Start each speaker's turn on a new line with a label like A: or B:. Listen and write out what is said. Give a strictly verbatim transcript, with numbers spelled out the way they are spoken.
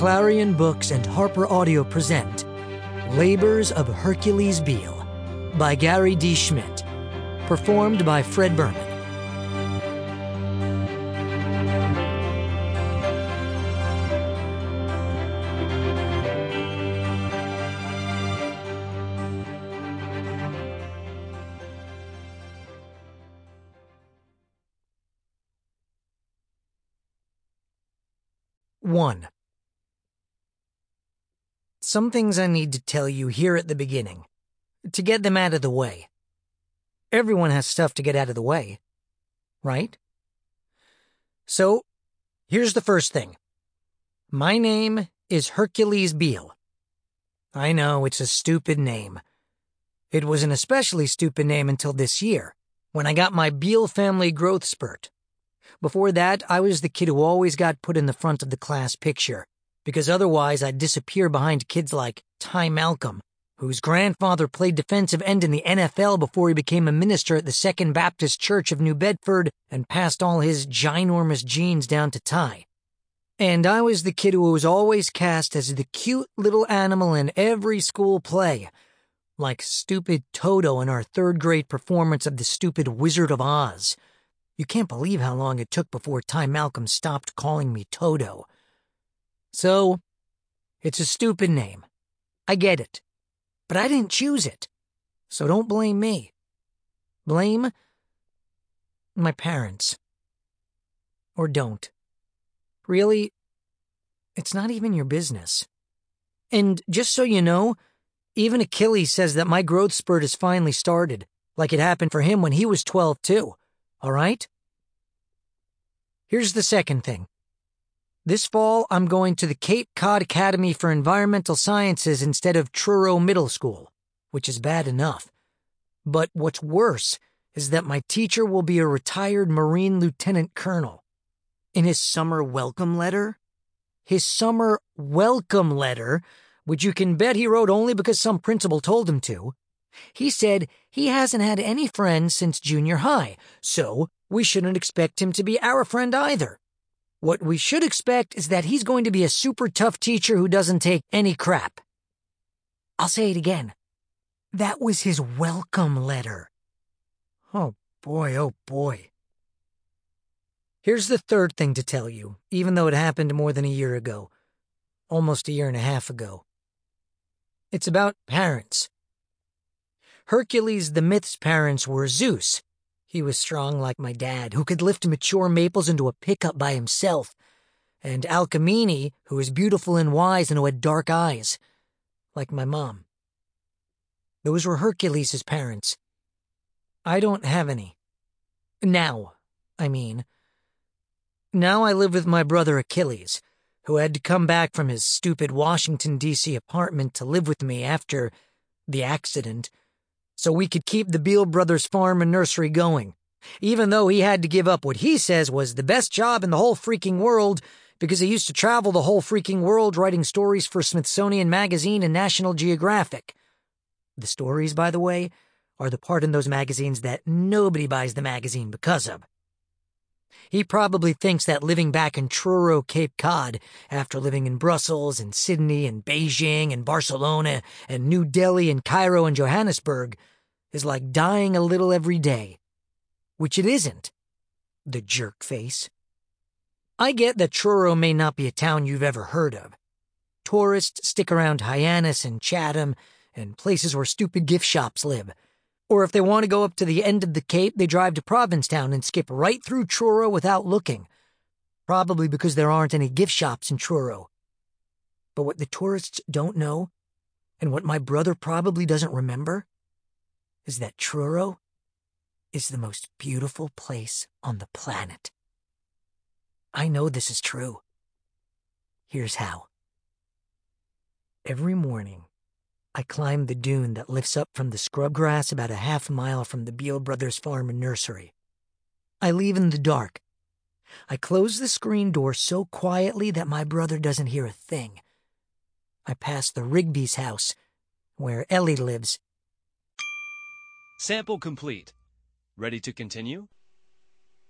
A: Clarion Books and Harper Audio present Labors of Hercules Beale by Gary D. Schmidt, performed by Fred Berman. one. Some things I need to tell you here at the beginning, to get them out of the way. Everyone has stuff to get out of the way, right? So, here's the first thing. My name is Hercules Beale. I know, it's a stupid name. It was an especially stupid name until this year, when I got my Beale family growth spurt. Before that, I was the kid who always got put in the front of the class picture, because otherwise I'd disappear behind kids like Ty Malcolm, whose grandfather played defensive end in the N F L before he became a minister at the Second Baptist Church of New Bedford and passed all his ginormous genes down to Ty. And I was the kid who was always cast as the cute little animal in every school play, like stupid Toto in our third grade performance of the stupid Wizard of Oz. You can't believe how long it took before Ty Malcolm stopped calling me Toto. So, it's a stupid name. I get it. But I didn't choose it. So don't blame me. Blame my parents. Or don't. Really, it's not even your business. And just so you know, even Achilles says that my growth spurt has finally started, like it happened for him when he was twelve too. All right? Here's the second thing. This fall, I'm going to the Cape Cod Academy for Environmental Sciences instead of Truro Middle School, which is bad enough. But what's worse is that my teacher will be a retired Marine Lieutenant Colonel. In his summer welcome letter, his summer welcome letter, which you can bet he wrote only because some principal told him to, he said he hasn't had any friends since junior high, so we shouldn't expect him to be our friend either. What we should expect is that he's going to be a super tough teacher who doesn't take any crap. I'll say it again. That was his welcome letter. Oh boy, oh boy. Here's the third thing to tell you, even though it happened more than a year ago. Almost a year and a half ago. It's about parents. Hercules the Myth's parents were Zeus. He was strong like my dad, who could lift mature maples into a pickup by himself, and Alcmene, who was beautiful and wise and who had dark eyes, like my mom. Those were Hercules' parents. I don't have any. Now, I mean. Now I live with my brother Achilles, who had to come back from his stupid Washington, D C apartment to live with me after the accident, so we could keep the Beale brothers' farm and nursery going, even though he had to give up what he says was the best job in the whole freaking world because he used to travel the whole freaking world writing stories for Smithsonian Magazine and National Geographic. The stories, by the way, are the part in those magazines that nobody buys the magazine because of. He probably thinks that living back in Truro, Cape Cod, after living in Brussels and Sydney and Beijing and Barcelona and New Delhi and Cairo and Johannesburg, is like dying a little every day. Which it isn't. The jerk face. I get that Truro may not be a town you've ever heard of. Tourists stick around Hyannis and Chatham and places where stupid gift shops live. Or if they want to go up to the end of the Cape, they drive to Provincetown and skip right through Truro without looking. Probably because there aren't any gift shops in Truro. But what the tourists don't know, and what my brother probably doesn't remember, is that Truro is the most beautiful place on the planet. I know this is true. Here's how. Every morning, I climb the dune that lifts up from the scrub grass about a half mile from the Beale brothers' farm and nursery. I leave in the dark. I close the screen door so quietly that my brother doesn't hear a thing. I pass the Rigby's house, where Ellie lives.
B: Sample complete. Ready to continue?